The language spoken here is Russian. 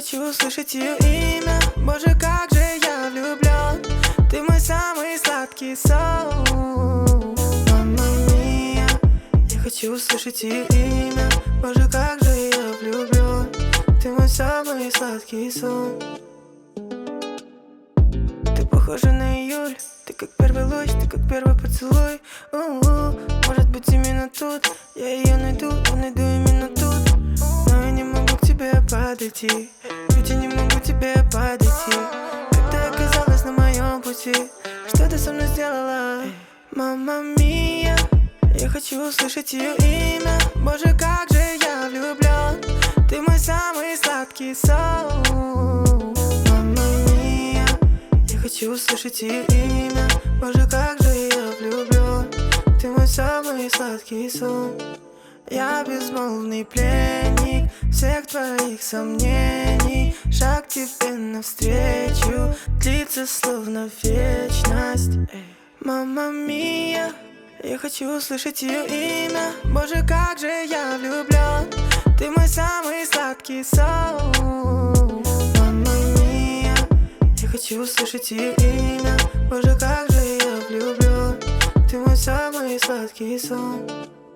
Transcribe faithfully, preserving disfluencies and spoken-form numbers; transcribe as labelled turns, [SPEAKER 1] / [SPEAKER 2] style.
[SPEAKER 1] хочу услышать ее имя. Боже, как же я влюблен. Ты мой самый сладкий сон. Мамма мия, я хочу услышать ее имя. Боже, как же я влюблен. Ты мой самый сладкий сон. Ты похожа на июль, ты как первый луч, ты как первый поцелуй. У-у-у. Может быть именно тут я ее найду, я найду именно тут. Но я не могу к тебе подойти, ведь я не могу к тебе подойти. Как ты оказалась на моем пути, что ты со мной сделала? Мамма мия, я хочу услышать ее имя. Боже, как же я влюблен. Ты мой самый сладкий сон. Мамма мия, я хочу услышать ее имя. Боже, как же я влюблен. Ты мой самый сладкий сон. Я безмолвный пленник всех твоих сомнений. Шаг к тебе навстречу длится словно вечность. Мамма мия, я хочу услышать ее имя. Боже, как же я влюблен. Ты мой самый сладкий сон. Мамма мия, я хочу услышать ее имя. Боже, как же я влюблен. Ты мой самый сладкий сон.